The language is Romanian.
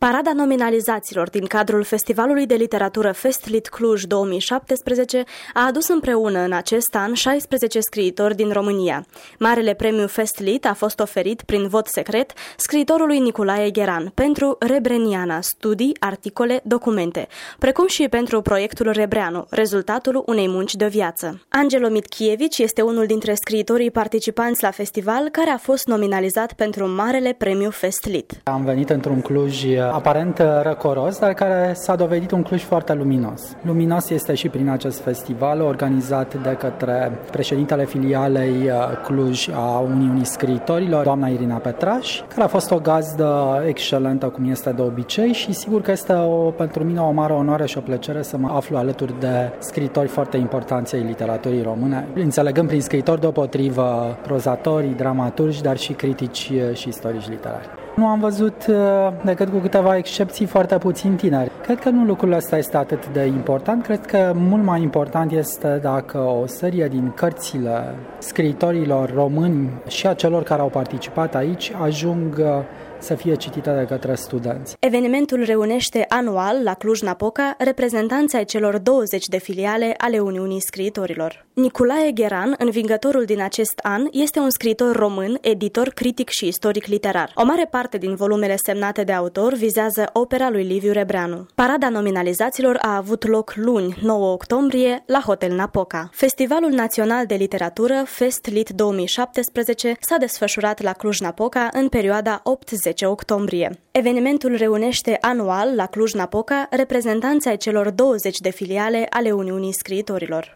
Parada nominalizaților din cadrul Festivalului de Literatură Festlit Cluj 2017 a adus împreună în acest an 16 scriitori din România. Marele premiu Festlit a fost oferit prin vot secret scriitorului Nicolae Gheran pentru Rebreniana, studii, articole, documente, precum și pentru proiectul Rebreanu, rezultatul unei munci de viață. Angelo Mitchievici este unul dintre scriitorii participanți la festival care a fost nominalizat pentru Marele premiu Festlit. Am venit într-un Cluj aparent răcoros, dar care s-a dovedit un Cluj foarte luminos. Luminos este și prin acest festival organizat de către președintele filialei Cluj a Uniunii Scriitorilor, doamna Irina Petraș, care a fost o gazdă excelentă, cum este de obicei, și sigur că este pentru mine o mare onoare și o plăcere să mă aflu alături de scriitori foarte importanți ai literaturii române, înțelegând prin scriitori deopotrivă prozatori, dramaturgi, dar și critici și istorici literari. Nu am văzut decât cu câteva excepții foarte puțin tineri. Cred că nu lucrul ăsta este atât de important. Cred că mult mai important este dacă o serie din cărțile scriitorilor români și a celor care au participat aici ajung să fie citite de către studenți. Evenimentul reunește anual la Cluj-Napoca reprezentanții ai celor 20 de filiale ale Uniunii Scriitorilor. Nicolae Gheran, învingătorul din acest an, este un scriitor român, editor, critic și istoric literar. O mare parte din volumele semnate de autor vizează opera lui Liviu Rebreanu. Parada nominalizaților a avut loc luni, 9 octombrie, la Hotel Napoca. Festivalul Național de Literatură Festlit 2017 s-a desfășurat la Cluj-Napoca în perioada 8-10 octombrie. Evenimentul reunește anual la Cluj-Napoca reprezentanții ai celor 20 de filiale ale Uniunii Scriitorilor.